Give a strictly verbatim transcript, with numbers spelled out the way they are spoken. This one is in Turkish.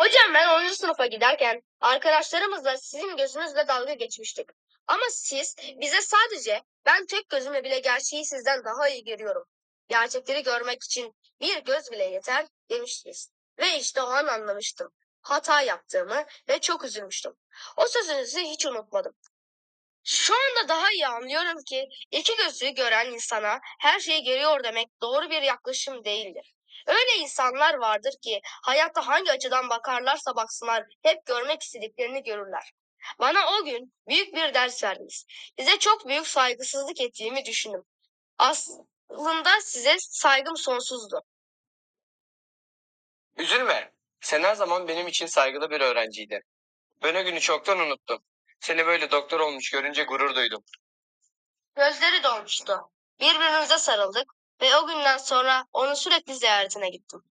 Hocam ben onuncu sınıfa giderken arkadaşlarımızla sizin gözünüzle dalga geçmiştik. Ama siz bize sadece ben tek gözümle bile gerçeği sizden daha iyi görüyorum. Gerçekleri görmek için bir göz bile yeter demiştiniz. Ve işte o an anlamıştım. Hata yaptığımı ve çok üzülmüştüm. O sözünüzü hiç unutmadım. Şu anda daha iyi anlıyorum ki iki gözü gören insana her şeyi görüyor demek doğru bir yaklaşım değildir. Öyle insanlar vardır ki hayatta hangi açıdan bakarlarsa baksınlar hep görmek istediklerini görürler. Bana o gün büyük bir ders verdiniz. Size çok büyük saygısızlık ettiğimi düşündüm. Aslında size saygım sonsuzdu. Üzülme. Sen her zaman benim için saygılı bir öğrenciydin. Ben o günü çoktan unuttum. Seni böyle doktor olmuş görünce gurur duydum. Gözleri dolmuştu. Birbirimize sarıldık ve o günden sonra onu sürekli ziyaretine gittim.